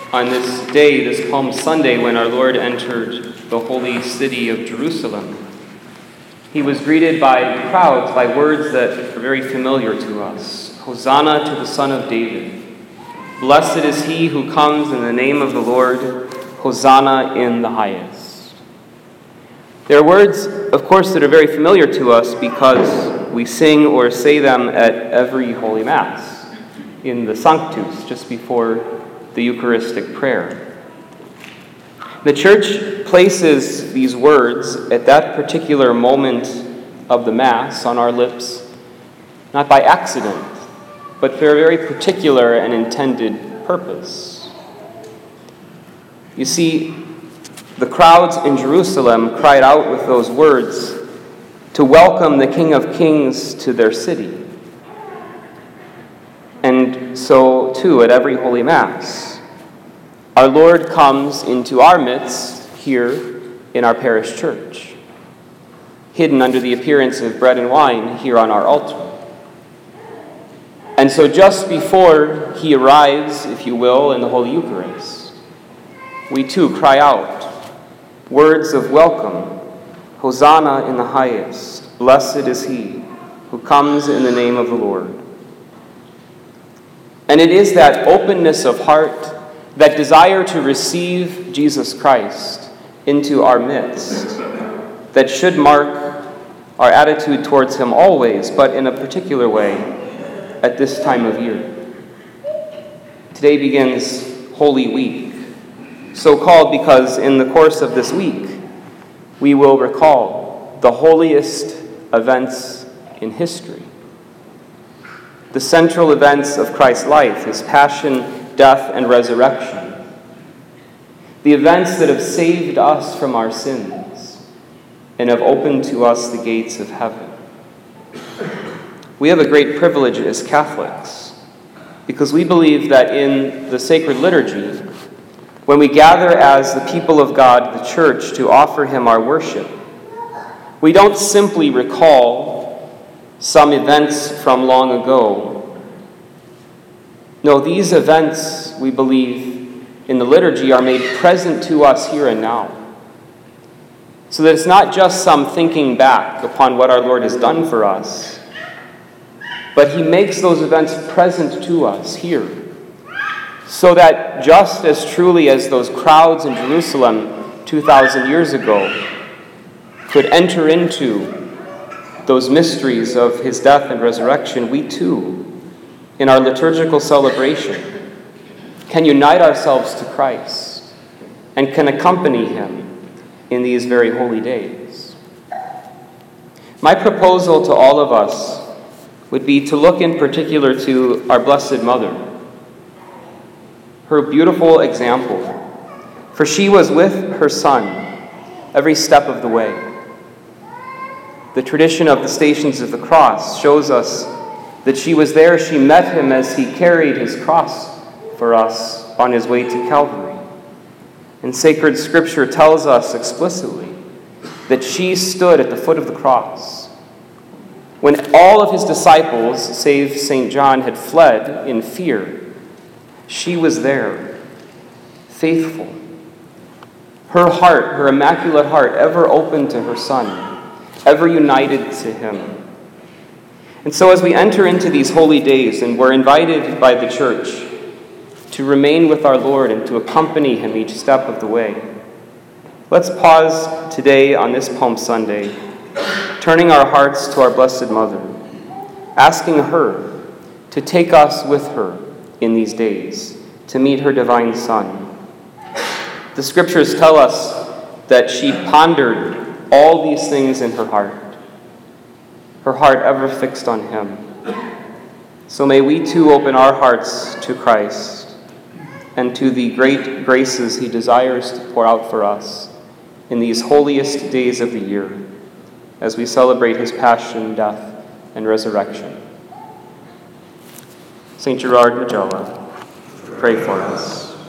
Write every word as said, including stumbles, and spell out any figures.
On this day, this Palm Sunday, when our Lord entered the holy city of Jerusalem, he was greeted by crowds by words that are very familiar to us. Hosanna to the Son of David. Blessed is he who comes in the name of the Lord. Hosanna in the highest. There are words, of course, that are very familiar to us because we sing or say them at every Holy Mass, in the Sanctus, just before the Eucharistic prayer. The Church places these words at that particular moment of the Mass on our lips, not by accident, but for a very particular and intended purpose. You see, the crowds in Jerusalem cried out with those words to welcome the King of Kings to their city. And so, too, at every Holy Mass, our Lord comes into our midst here in our parish church, hidden under the appearance of bread and wine here on our altar. And so just before he arrives, if you will, in the Holy Eucharist, we too cry out words of welcome. Hosanna in the highest. Blessed is he who comes in the name of the Lord. And it is that openness of heart, that desire to receive Jesus Christ into our midst, that should mark our attitude towards him always, but in a particular way at this time of year. Today begins Holy Week, so called because in the course of this week we will recall the holiest events in history. The central events of Christ's life, his passion, death, and resurrection. The events that have saved us from our sins and have opened to us the gates of heaven. We have a great privilege as Catholics because we believe that in the sacred liturgy, when we gather as the people of God, the church, to offer him our worship, we don't simply recall some events from long ago. No, these events, we believe, in the liturgy are made present to us here and now. So that it's not just some thinking back upon what our Lord has done for us, but he makes those events present to us here. So that just as truly as those crowds in Jerusalem two thousand years ago could enter into those mysteries of his death and resurrection, we too, in our liturgical celebration, can unite ourselves to Christ and can accompany him in these very holy days. My proposal to all of us would be to look in particular to our Blessed Mother, her beautiful example, for she was with her Son every step of the way. The tradition of the Stations of the Cross shows us that she was there. She met him as he carried his cross for us on his way to Calvary. And sacred scripture tells us explicitly that she stood at the foot of the cross. When all of his disciples, save Saint John, had fled in fear, she was there, faithful. Her heart, her immaculate heart, ever open to her Son, ever united to him. And so as we enter into these holy days and we're invited by the church to remain with our Lord and to accompany him each step of the way, let's pause today on this Palm Sunday, turning our hearts to our Blessed Mother, asking her to take us with her in these days to meet her divine Son. The scriptures tell us that she pondered all these things in her heart, her heart ever fixed on him. So may we too open our hearts to Christ and to the great graces he desires to pour out for us in these holiest days of the year as we celebrate his passion, death, and resurrection. Saint Gerard Majella, pray for us.